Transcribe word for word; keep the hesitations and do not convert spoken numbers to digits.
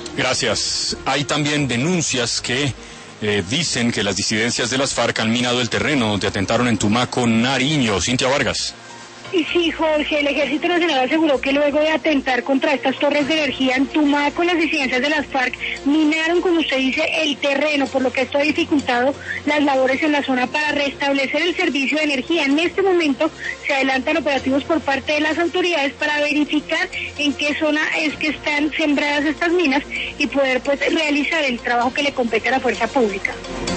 Gracias. Hay también denuncias que eh, dicen que las disidencias de las FARC han minado el terreno donde atentaron en Tumaco, Nariño. Cintia Vargas. Y sí, Jorge, el Ejército Nacional aseguró que luego de atentar contra estas torres de energía en Tumaco, las disidencias de las FARC minaron, como usted dice, el terreno, por lo que esto ha dificultado las labores en la zona para restablecer el servicio de energía. En este momento se adelantan operativos por parte de las autoridades para verificar en qué zona es que están sembradas estas minas y poder pues realizar el trabajo que le compete a la fuerza pública.